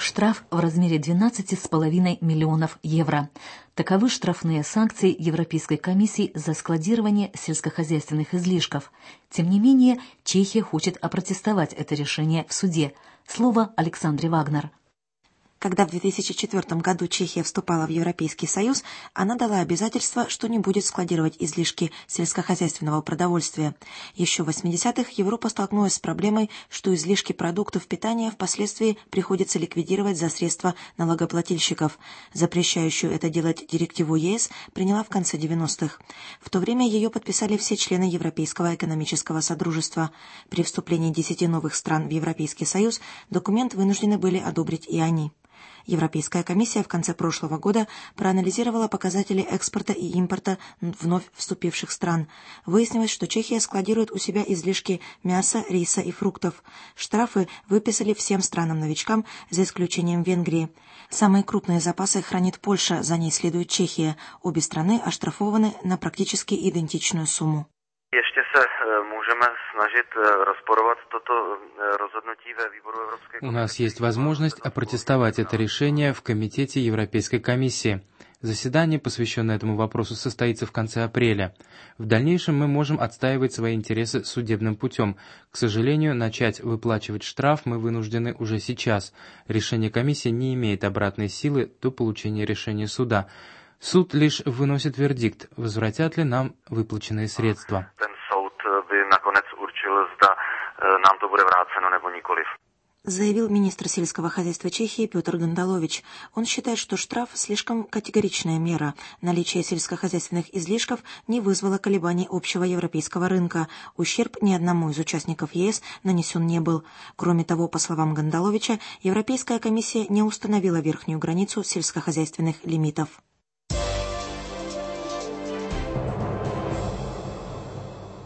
штраф в размере 12,5 миллионов евро. Таковы штрафные санкции Европейской комиссии за складирование сельскохозяйственных излишков. Тем не менее, Чехия хочет опротестовать это решение в суде. Слово Александре Вагнер. Когда в 2004 году Чехия вступала в Европейский Союз, она дала обязательство, что не будет складировать излишки сельскохозяйственного продовольствия. Еще в 80-х Европа столкнулась с проблемой, что излишки продуктов питания впоследствии приходится ликвидировать за средства налогоплательщиков. Запрещающую это делать директиву ЕС приняла в конце 90-х. В то время ее подписали все члены Европейского экономического содружества. При вступлении 10 новых стран в Европейский Союз документ вынуждены были одобрить и они. Европейская комиссия в конце прошлого года проанализировала показатели экспорта и импорта вновь вступивших стран. Выяснилось, что Чехия складирует у себя излишки мяса, риса и фруктов. Штрафы выписали всем странам-новичкам, за исключением Венгрии. Самые крупные запасы хранит Польша, за ней следует Чехия. Обе страны оштрафованы на практически идентичную сумму. Ještě se můžeme snažit rozporovat toto rozhodnutí ve výboru Evropské комиссии. У нас есть возможность опротестовать это решение в Комитете Европейской комиссии. Заседание, посвященное этому вопросу, состоится в конце апреля. В дальнейшем мы можем отстаивать свои интересы судебным путем. К сожалению, начать выплачивать штраф мы вынуждены уже сейчас. Решение комиссии не имеет обратной силы до получения решения суда. Суд лишь выносит вердикт, возвратят ли нам выплаченные средства. Заявил министр сельского хозяйства Чехии Петр Гандалович. Он считает, что штраф слишком категоричная мера. Наличие сельскохозяйственных излишков не вызвало колебаний общего европейского рынка. Ущерб ни одному из участников ЕС нанесен не был. Кроме того, по словам Гандаловича, Европейская комиссия не установила верхнюю границу сельскохозяйственных лимитов.